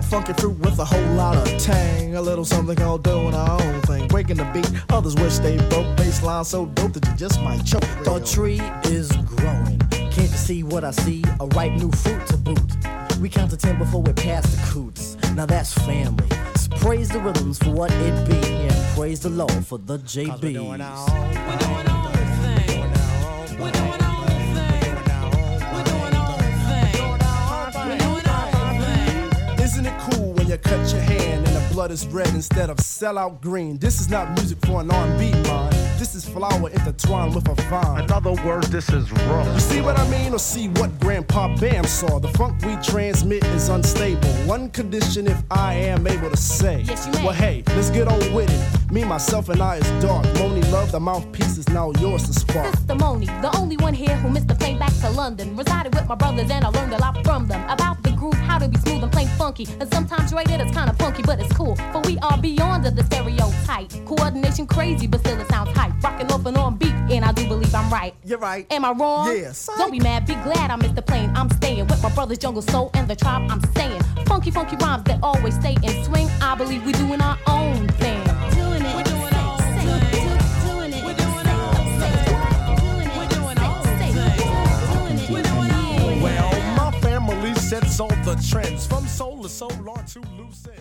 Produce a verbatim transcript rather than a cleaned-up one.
funky fruit with a whole lot of tang. A little something called doing our own thing. Breaking the beat, others wish they broke. Baseline so dope that you just might choke. The tree is growing. Can't you see what I see? A ripe new fruit to boot. We count to ten before we pass the coots. Now that's family. So praise the rhythms for what it be. And praise the Lord for the J Bs. We're doing our own thing. We're doing our own thing. We're doing our own thing. We're doing our own thing. We're doing our own thing. Isn't it cool when you cut your hand and the blood is red instead of sellout green? This is not music for an R and B mind. This is flower intertwined with a vine. In other words, this is raw. You see what I mean, or see what Grandpa Bam saw? The funk we transmit is unstable. One condition if I am able to say. Yes, you may. Well, hey, let's get on with it. Me, myself, and I is dark. Moni Love, the mouthpiece is now yours to spark. Sister Moni, the only one here who missed the plane back to London. Resided with my brothers and I learned a lot from them. About the groove, how to be smooth and plain funky. And sometimes rated it's kinda funky, but it's cool. For we are beyond the stereotype. Coordination crazy, but still it sounds hype. Rocking off and on beat, and I do believe I'm right. You're right. Am I wrong? Yes. Don't be mad, be glad I missed the plane. I'm staying with my brothers Jungle Soul and the tribe I'm saying. Funky, funky rhymes that always stay in swing. I believe we doing our own thing. Doing it. We're doing our own thing. Doing it. We're doing our own thing. We're doing our own thing. We're doing our own thing. Well, my family sets all the trends from soul to solar to loose ends.